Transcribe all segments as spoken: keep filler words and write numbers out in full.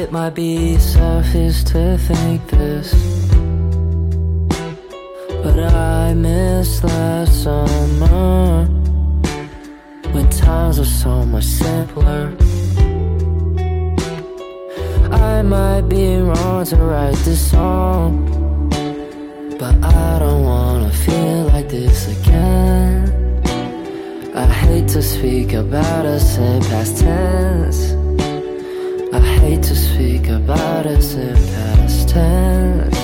It might be selfish to think this, but I miss last summer when times were so much simpler. I might be wrong to write this song, but I don't wanna feel like this again. I hate to speak about us in past tense. I hate to speak about us in past tense.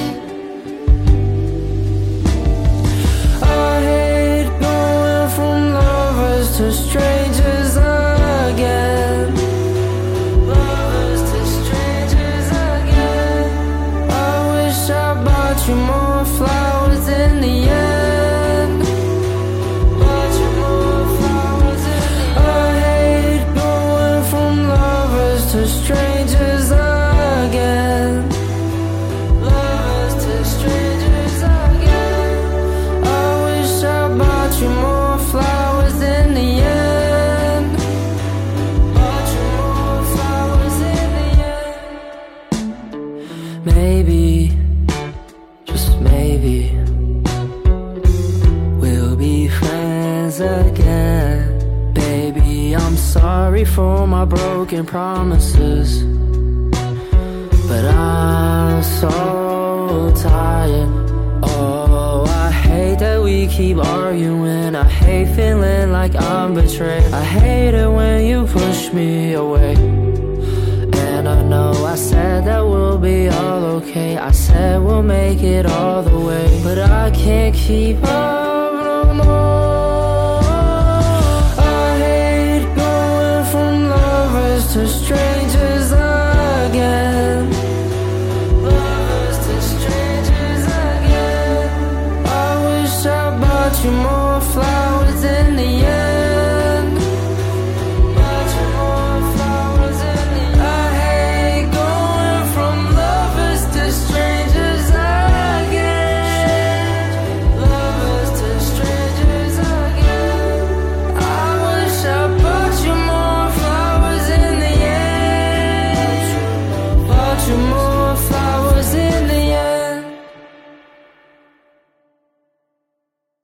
I hate going from lovers to strangers again. Lovers to strangers again. I wish I bought you more flowers in the end. Bought you more flowers in the end. I hate going from lovers to strangers again. Lovers to strangers again. I wish I bought you more flowers in the end. Bought you more flowers in the end. Maybe, just maybe, we'll be friends again. Baby, I'm sorry for my broken promises, but I'm so tired. Oh, I hate that we keep arguing. I hate feeling like I'm betrayed. I hate it when you push me away. And I know I said that we'll be all okay. I said we'll make it all the way, but I can't keep up no more.